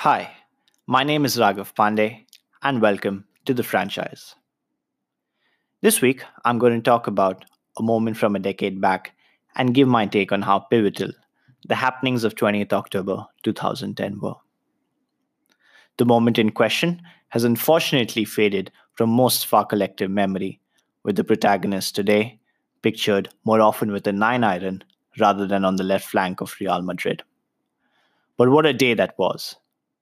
Hi, my name is Raghav Pandey, and welcome to the franchise. This week, I'm going to talk about a moment from a decade back and give my take on how pivotal the happenings of 20th October 2010 were. The moment in question has unfortunately faded from most of our collective memory, with the protagonist today pictured more often with a 9 iron rather than on the left flank of Real Madrid. But what a day that was!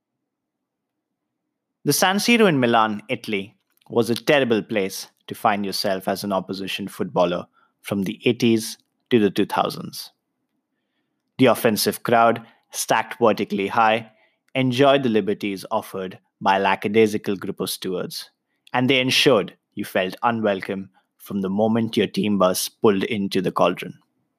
The San Siro in Milan, Italy, was a terrible place to find yourself as an opposition footballer from the 80s to the 2000s. The offensive crowd, stacked vertically high, enjoyed the liberties offered by a lackadaisical group of stewards, and they ensured you felt unwelcome from the moment your team bus pulled into the cauldron.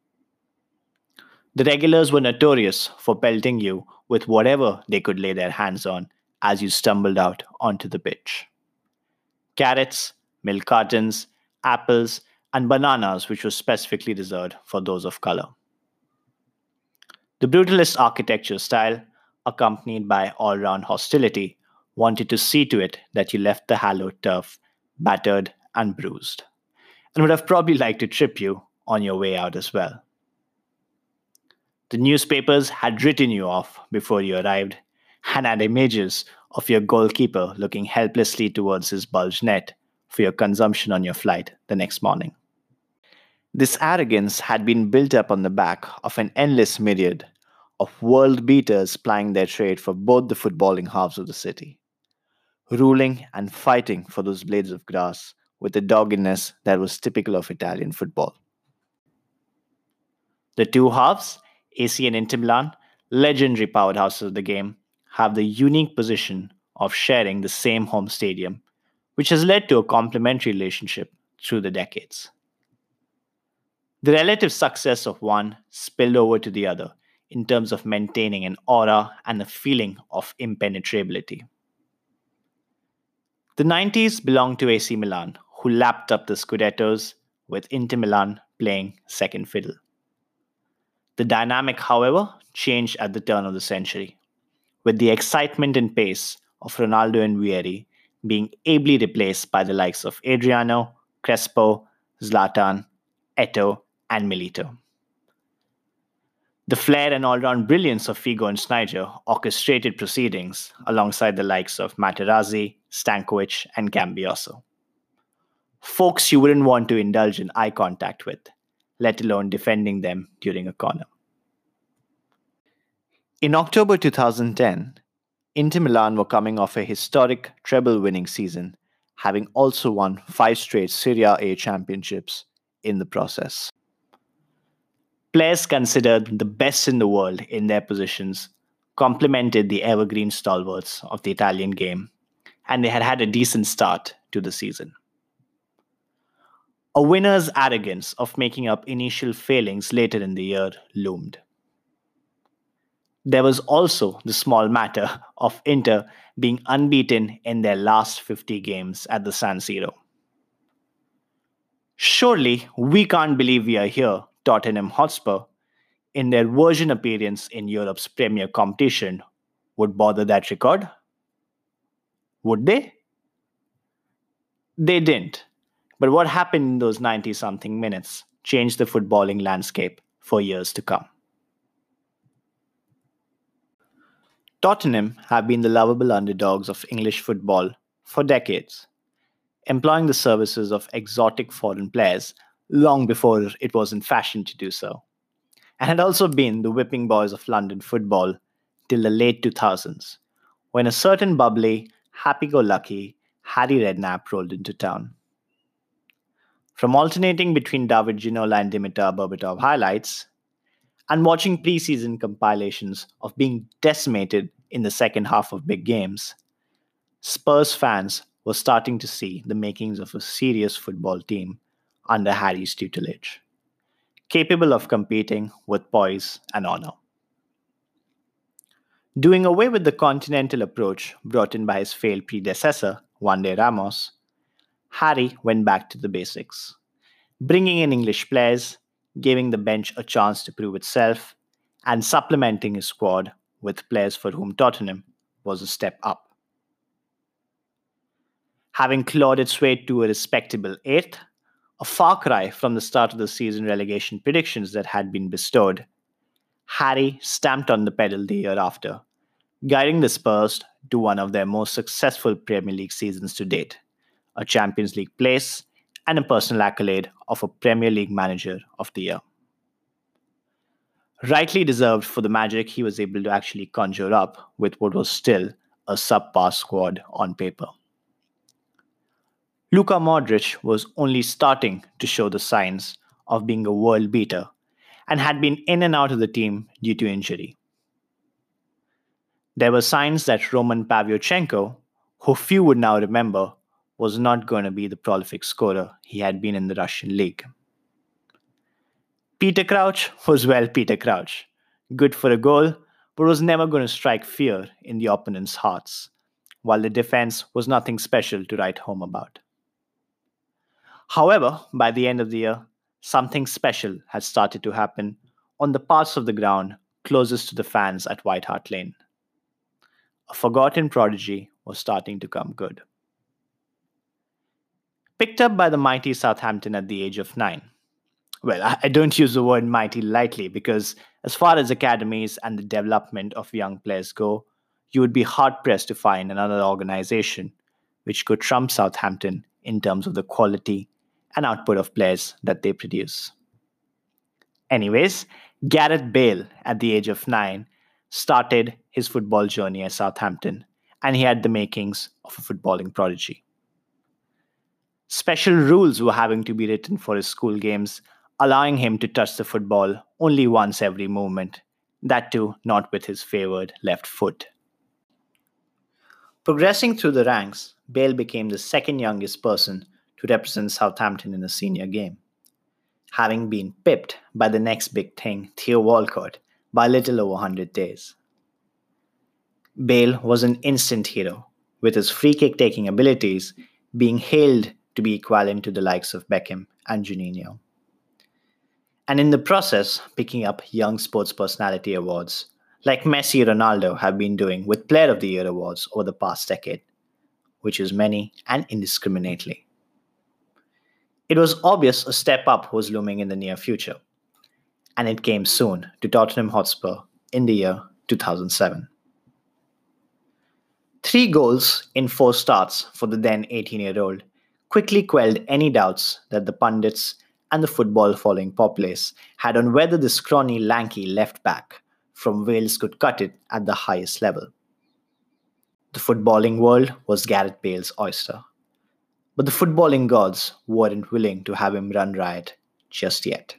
The regulars were notorious for pelting you with whatever they could lay their hands on as you stumbled out onto the pitch. Carrots, milk cartons, apples, and bananas, which was specifically reserved for those of color. The brutalist architecture style, accompanied by all round hostility, wanted to see to it that you left the hallowed turf battered and bruised, and would have probably liked to trip you on your way out as well. The newspapers had written you off before you arrived and had images of your goalkeeper looking helplessly towards his bulged net for your consumption on your flight the next morning. This arrogance had been built up on the back of an endless myriad of world beaters plying their trade for both the footballing halves of the city, ruling and fighting for those blades of grass with a doggedness that was typical of Italian football. The two halves, AC and Inter Milan, legendary powerhouses of the game, have the unique position of sharing the same home stadium, which has led to a complementary relationship through the decades. The relative success of one spilled over to the other in terms of maintaining an aura and a feeling of impenetrability. The 90s belonged to AC Milan, who lapped up the Scudettos, with Inter Milan playing second fiddle. The dynamic, however, changed at the turn of the century, with the excitement and pace of Ronaldo and Vieri being ably replaced by the likes of Adriano, Crespo, Zlatan, Eto'o, and Milito. The flair and all-round brilliance of Figo and Sneijder orchestrated proceedings alongside the likes of Materazzi, Stankovic, and Gambioso. Folks you wouldn't want to indulge in eye contact with, let alone defending them during a corner. In October 2010, Inter Milan were coming off a historic treble-winning season, having also won 5 straight Serie A championships in the process. Players considered the best in the world in their positions complemented the evergreen stalwarts of the Italian game, and they had had a decent start to the season. A winner's arrogance of making up initial failings later in the year loomed. There was also the small matter of Inter being unbeaten in their last 50 games at the San Siro. Surely we can't believe we are here, Tottenham Hotspur, in their version appearance in Europe's premier competition, would bother that record? Would they? They didn't. But what happened in those 90 something minutes changed the footballing landscape for years to come. Tottenham have been the lovable underdogs of English football for decades, employing the services of exotic foreign players long before it was in fashion to do so, and had also been the whipping boys of London football till the late 2000s, when a certain bubbly, happy-go-lucky Harry Redknapp rolled into town. From alternating between David Ginola and Dimitar Berbatov highlights, and watching preseason compilations of being decimated in the second half of big games, Spurs fans were starting to see the makings of a serious football team under Harry's tutelage, capable of competing with poise and honor. Doing away with the continental approach brought in by his failed predecessor, Juan de Ramos, Harry went back to the basics, bringing in English players, giving the bench a chance to prove itself, and supplementing his squad with players for whom Tottenham was a step up. Having clawed its way to a respectable eighth, a far cry from the start of the season relegation predictions that had been bestowed, Harry stamped on the pedal the year after, guiding the Spurs to one of their most successful Premier League seasons to date, a Champions League place, and a personal accolade of a Premier League Manager of the Year. Rightly deserved for the magic he was able to actually conjure up with what was still a subpar squad on paper. Luka Modric was only starting to show the signs of being a world beater and had been in and out of the team due to injury. There were signs that Roman Pavlyuchenko, who few would now remember, was not going to be the prolific scorer he had been in the Russian league. Peter Crouch was, well, Peter Crouch, good for a goal, but was never going to strike fear in the opponent's hearts, while the defense was nothing special to write home about. However, by the end of the year, something special had started to happen on the parts of the ground closest to the fans at White Hart Lane. A forgotten prodigy was starting to come good. Picked up by the mighty Southampton at the age of 9. Well, I don't use the word mighty lightly because, as far as academies and the development of young players go, you would be hard-pressed to find another organization which could trump Southampton in terms of the quality and output of players that they produce. Anyways, Gareth Bale, at the age of 9, started his football journey at Southampton, and he had the makings of a footballing prodigy. Special rules were having to be written for his school games, allowing him to touch the football only once every movement, that too not with his favored left foot. Progressing through the ranks, Bale became the second youngest person to represent Southampton in a senior game, having been pipped by the next big thing, Theo Walcott, by a little over 100 days. Bale was an instant hero, with his free-kick taking abilities being hailed to be equivalent to the likes of Beckham and Juninho. And in the process, picking up Young Sports Personality Awards, like Messi and Ronaldo have been doing with Player of the Year awards over the past decade, which is many and indiscriminately. It was obvious a step up was looming in the near future, and it came soon to Tottenham Hotspur in the year 2007. 3 goals in 4 starts for the then 18-year-old quickly quelled any doubts that the pundits and the football-following populace had on whether the scrawny, lanky left-back from Wales could cut it at the highest level. The footballing world was Gareth Bale's oyster, but the footballing gods weren't willing to have him run riot just yet.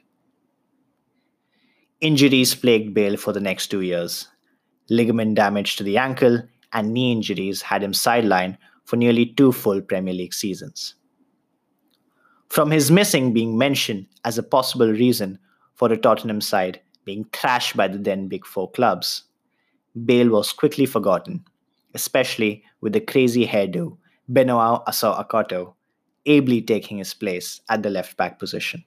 Injuries plagued Bale for the next 2 years. Ligament damage to the ankle and knee injuries had him sidelined for nearly 2 full Premier League seasons. From his missing being mentioned as a possible reason for the Tottenham side being thrashed by the then Big Four clubs, Bale was quickly forgotten, especially with the crazy hairdo Benoit Assou-Ekotto ably taking his place at the left-back position.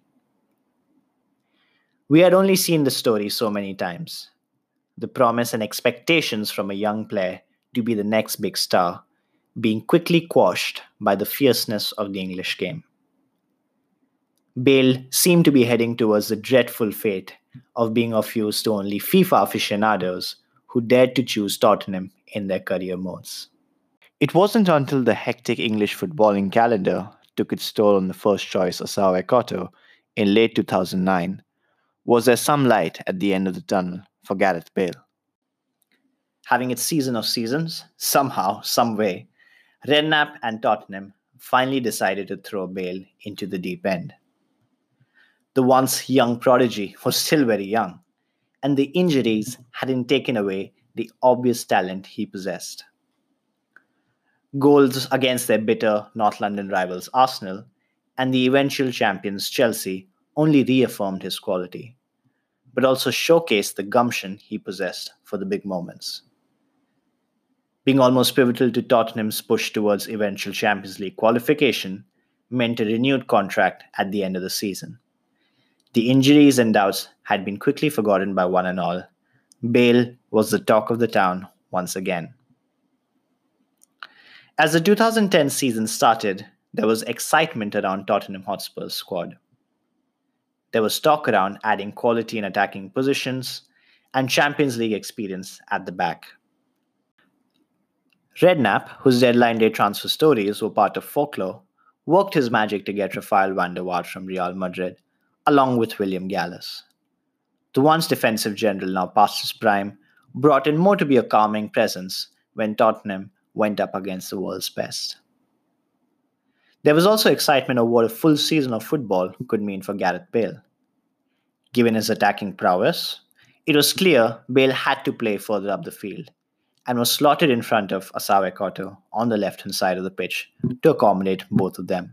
We had only seen the story so many times. The promise and expectations from a young player to be the next big star being quickly quashed by the fierceness of the English game. Bale seemed to be heading towards the dreadful fate of being of use to only FIFA aficionados who dared to choose Tottenham in their career modes. It wasn't until the hectic English footballing calendar took its toll on the first choice Assou-Ekotto in late 2009 was there some light at the end of the tunnel for Gareth Bale. Having its season of seasons, somehow, some way, Redknapp and Tottenham finally decided to throw Bale into the deep end. The once young prodigy was still very young, and the injuries hadn't taken away the obvious talent he possessed. Goals against their bitter North London rivals Arsenal and the eventual champions Chelsea only reaffirmed his quality, but also showcased the gumption he possessed for the big moments. Being almost pivotal to Tottenham's push towards eventual Champions League qualification meant a renewed contract at the end of the season. The injuries and doubts had been quickly forgotten by one and all. Bale was the talk of the town once again. As the 2010 season started, there was excitement around Tottenham Hotspur's squad. There was talk around adding quality in attacking positions and Champions League experience at the back. Redknapp, whose deadline day transfer stories were part of folklore, worked his magic to get Rafael van der Vaart from Real Madrid, along with William Gallas. The once defensive general, now past his prime, brought in more to be a calming presence when Tottenham went up against the world's best. There was also excitement over what a full season of football could mean for Gareth Bale. Given his attacking prowess, it was clear Bale had to play further up the field and was slotted in front of Asawe Koto on the left-hand side of the pitch to accommodate both of them.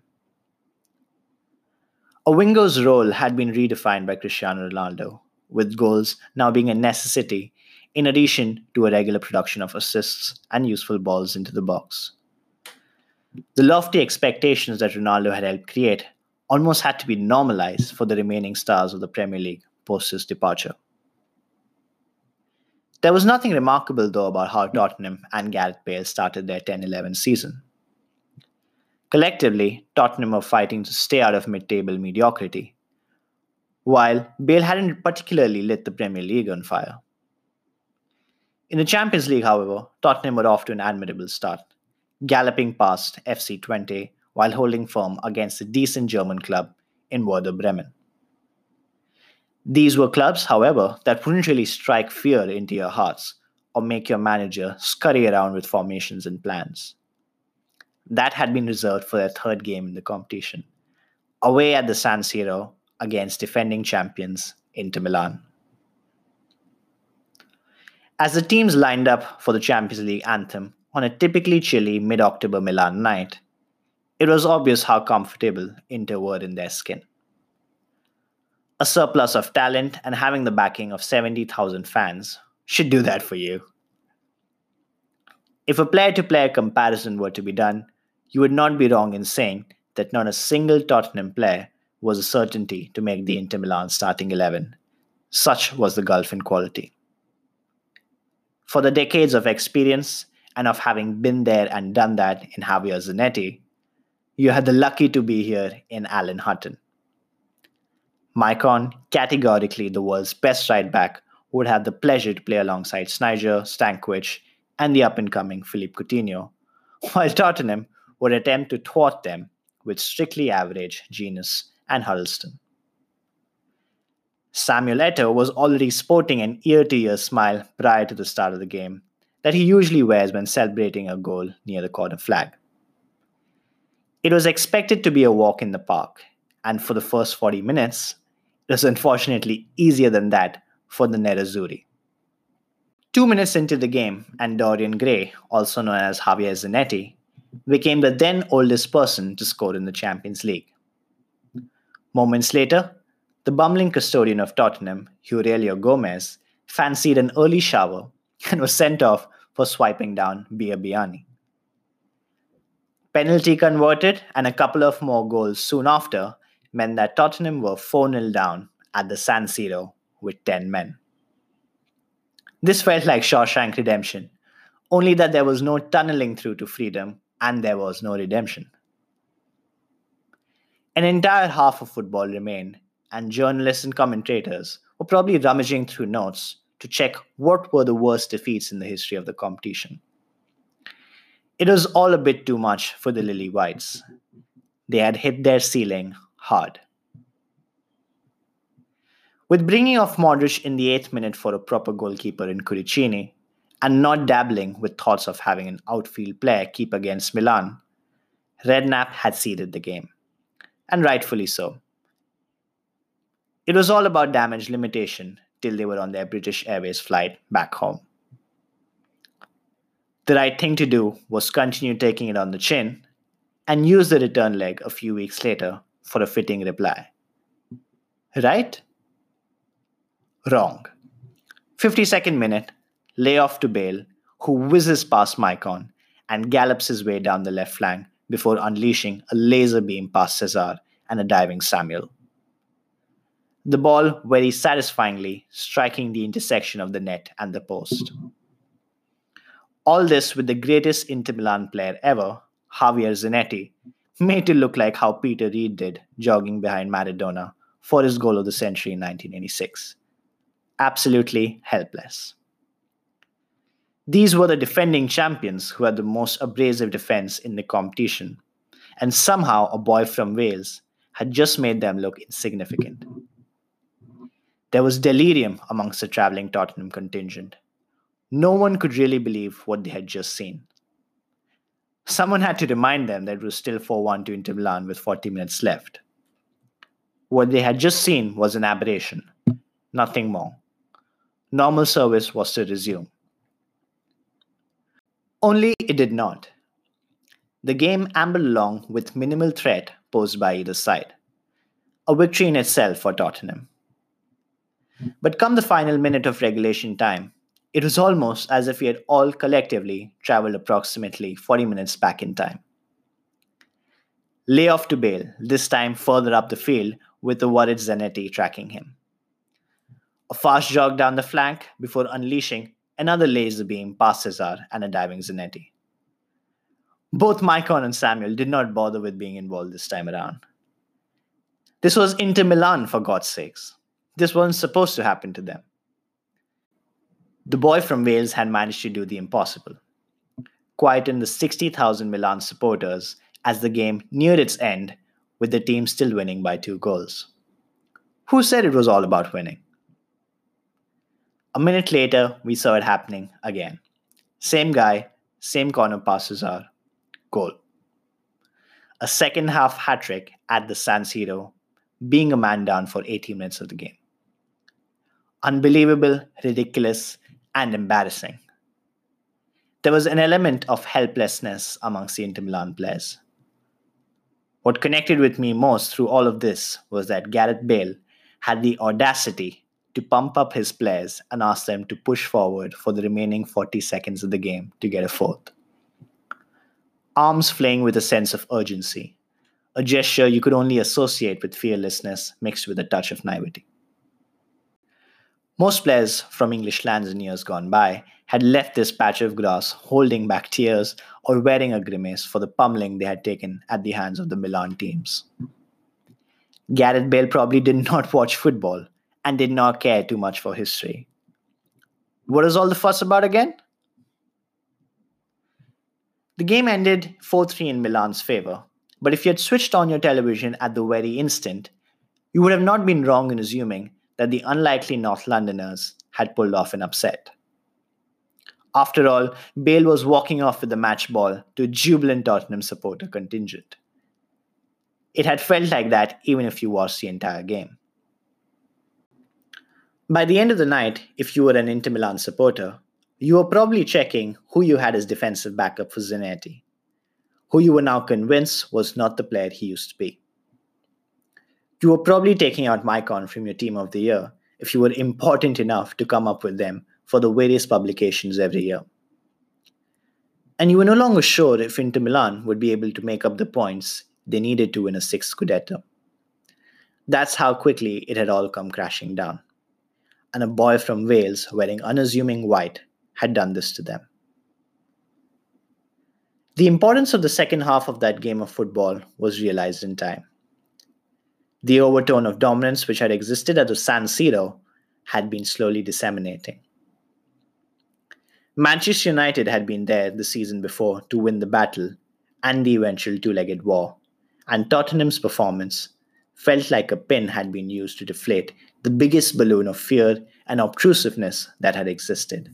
A winger's role had been redefined by Cristiano Ronaldo, with goals now being a necessity in addition to a regular production of assists and useful balls into the box. The lofty expectations that Ronaldo had helped create almost had to be normalized for the remaining stars of the Premier League post his departure. There was nothing remarkable, though, about how Tottenham and Gareth Bale started their 10-11 season. Collectively, Tottenham were fighting to stay out of mid-table mediocrity, while Bale hadn't particularly lit the Premier League on fire. In the Champions League, however, Tottenham were off to an admirable start, galloping past FC Twente while holding firm against a decent German club in Werder Bremen. These were clubs, however, that wouldn't really strike fear into your hearts or make your manager scurry around with formations and plans. That had been reserved for their third game in the competition, away at the San Siro against defending champions Inter Milan. As the teams lined up for the Champions League anthem on a typically chilly mid-October Milan night, it was obvious how comfortable Inter were in their skin. A surplus of talent and having the backing of 70,000 fans should do that for you. If a player-to-player comparison were to be done, you would not be wrong in saying that not a single Tottenham player was a certainty to make the Inter Milan starting 11. Such was the gulf in quality. For the decades of experience and of having been there and done that in Javier Zanetti, you had the lucky to be here in Alan Hutton. Maicon, categorically the world's best right-back, would have the pleasure to play alongside Sneijder, Stankovic, and the up-and-coming Philippe Coutinho, while Tottenham would attempt to thwart them with strictly average Jenas and Huddleston. Samuel Eto'o was already sporting an ear-to-ear smile prior to the start of the game that he usually wears when celebrating a goal near the corner flag. It was expected to be a walk in the park, and for the first 40 minutes, it was unfortunately easier than that for the Nerazzurri. 2 minutes into the game, and Dorian Gray, also known as Javier Zanetti, became the then oldest person to score in the Champions League. Moments later, the bumbling custodian of Tottenham, Aurelio Gomez, fancied an early shower and was sent off for swiping down Biabiany. Penalty converted and a couple of more goals soon after meant that Tottenham were 4-0 down at the San Siro with 10 men. This felt like Shawshank Redemption, only that there was no tunneling through to freedom and there was no redemption. An entire half of football remained, and journalists and commentators were probably rummaging through notes to check what were the worst defeats in the history of the competition. It was all a bit too much for the Lily Whites. They had hit their ceiling hard. With bringing off Modric in the 8th minute for a proper goalkeeper in Curicini, and not dabbling with thoughts of having an outfield player keep against Milan, Redknapp had seeded the game, and rightfully so. It was all about damage limitation till they were on their British Airways flight back home. The right thing to do was continue taking it on the chin and use the return leg a few weeks later for a fitting reply. Right? Wrong. 52nd minute, layoff to Bale, who whizzes past Maicon and gallops his way down the left flank before unleashing a laser beam past Cesar and a diving Samuel. The ball very satisfyingly striking the intersection of the net and the post. All this with the greatest Inter Milan player ever, Javier Zanetti, made to look like how Peter Reid did jogging behind Maradona for his goal of the century in 1986. Absolutely helpless. These were the defending champions who had the most abrasive defense in the competition, and somehow a boy from Wales had just made them look insignificant. There was delirium amongst the travelling Tottenham contingent. No one could really believe what they had just seen. Someone had to remind them that it was still 4-1 to Inter Milan with 40 minutes left. What they had just seen was an aberration, nothing more. Normal service was to resume. Only it did not. The game ambled along with minimal threat posed by either side. A victory in itself for Tottenham. But come the final minute of regulation time, it was almost as if we had all collectively travelled approximately 40 minutes back in time. Lay off to Bale, this time further up the field with the worried Zanetti tracking him. A fast jog down the flank before unleashing another laser beam past Cesar and a diving Zanetti. Both Maicon and Samuel did not bother with being involved this time around. This was Inter Milan, for God's sakes. This wasn't supposed to happen to them. The boy from Wales had managed to do the impossible. Quieten the 60,000 Milan supporters as the game neared its end, with the team still winning by 2 goals. Who said it was all about winning? A minute later, we saw it happening again. Same guy, same corner pass Cesar. Goal. A second half hat-trick at the San Siro, being a man down for 80 minutes of the game. Unbelievable, ridiculous, and embarrassing. There was an element of helplessness amongst the Inter Milan players. What connected with me most through all of this was that Gareth Bale had the audacity to pump up his players and ask them to push forward for the remaining 40 seconds of the game to get a fourth. Arms flaying with a sense of urgency, a gesture you could only associate with fearlessness mixed with a touch of naivety. Most players from English lands in years gone by had left this patch of grass holding back tears or wearing a grimace for the pummeling they had taken at the hands of the Milan teams. Gareth Bale probably did not watch football and did not care too much for history. What was all the fuss about again? The game ended 4-3 in Milan's favour, but if you had switched on your television at the very instant, you would have not been wrong in assuming that the unlikely North Londoners had pulled off an upset. After all, Bale was walking off with the match ball to a jubilant Tottenham supporter contingent. It had felt like that even if you watched the entire game. By the end of the night, if you were an Inter Milan supporter, you were probably checking who you had as defensive backup for Zanetti, who you were now convinced was not the player he used to be. You were probably taking out Maicon from your team of the year if you were important enough to come up with them for the various publications every year. And you were no longer sure if Inter Milan would be able to make up the points they needed to win a 6th Scudetto. That's how quickly it had all come crashing down. And a boy from Wales wearing unassuming white had done this to them. The importance of the second half of that game of football was realized in time. The overtone of dominance which had existed at the San Siro had been slowly disseminating. Manchester United had been there the season before to win the battle and the eventual two-legged war, and Tottenham's performance felt like a pin had been used to deflate the biggest balloon of fear and obtrusiveness that had existed.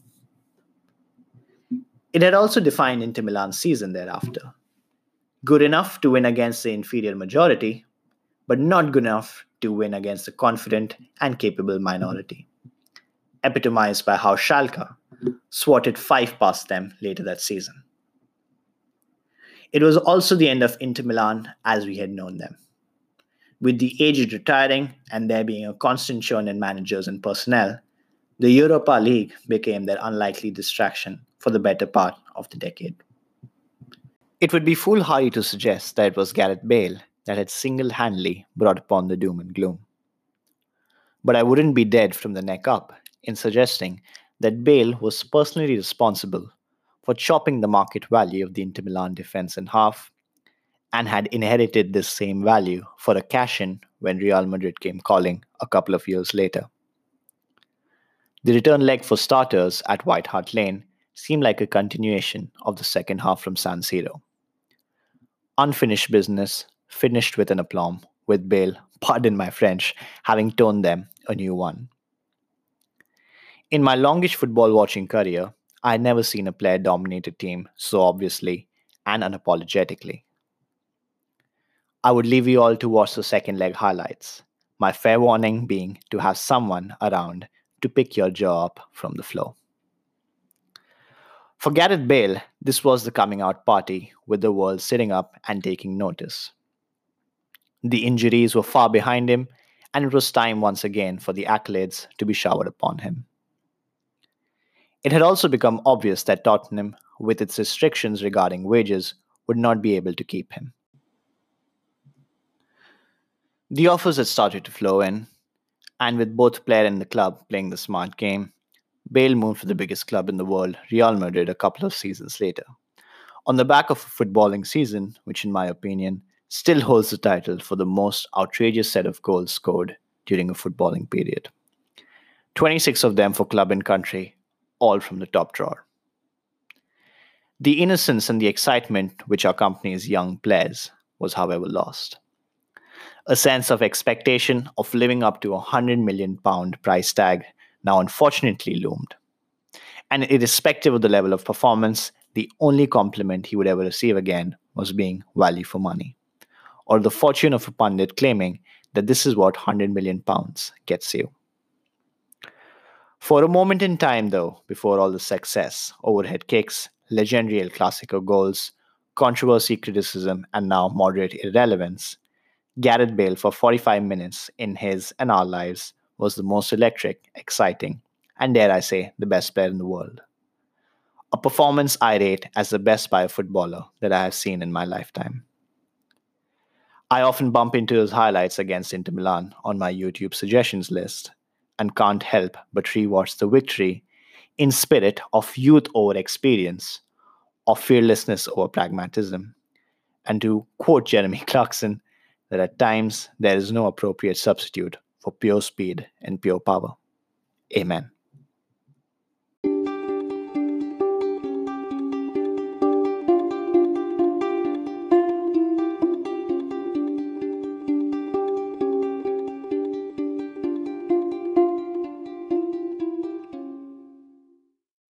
It had also defined Inter Milan's season thereafter. Good enough to win against the inferior majority, but not good enough to win against the confident and capable minority, epitomized by how Schalke swatted 5 past them later that season. It was also the end of Inter Milan as we had known them. With the aged retiring and there being a constant churn in managers and personnel, the Europa League became their unlikely distraction for the better part of the decade. It would be foolhardy to suggest that it was Gareth Bale that had single-handedly brought upon the doom and gloom. But I wouldn't be dead from the neck up in suggesting that Bale was personally responsible for chopping the market value of the Inter Milan defense in half and had inherited this same value for a cash in when Real Madrid came calling a couple of years later. The return leg for starters at White Hart Lane seemed like a continuation of the second half from San Siro. Unfinished business, finished with an aplomb, with Bale, pardon my French, having toned them a new one. In my longish football watching career, I had never seen a player dominate a team so obviously and unapologetically. I would leave you all to watch the second leg highlights, my fair warning being to have someone around to pick your jaw up from the floor. For Gareth Bale, this was the coming out party with the world sitting up and taking notice. The injuries were far behind him, and it was time once again for the accolades to be showered upon him. It had also become obvious that Tottenham, with its restrictions regarding wages, would not be able to keep him. The offers had started to flow in, and with both player and the club playing the smart game, Bale moved to the biggest club in the world, Real Madrid, a couple of seasons later. On the back of a footballing season, which, in my opinion, still holds the title for the most outrageous set of goals scored during a footballing period. 26 of them for club and country, all from the top drawer. The innocence and the excitement which accompanies young players was, however, lost. A sense of expectation of living up to £100 million price tag now unfortunately loomed. And irrespective of the level of performance, the only compliment he would ever receive again was being value for money, or the fortune of a pundit claiming that this is what £100 million gets you. For a moment in time, though, before all the success, overhead kicks, legendary El Clasico goals, controversy, criticism, and now moderate irrelevance, Gareth Bale for 45 minutes in his and our lives was the most electric, exciting, and dare I say, the best player in the world. A performance I rate as the best by a footballer that I have seen in my lifetime. I often bump into his highlights against Inter Milan on my YouTube suggestions list and can't help but rewatch the victory in spirit of youth over experience, of fearlessness over pragmatism, and to quote Jeremy Clarkson, that at times there is no appropriate substitute for pure speed and pure power. Amen.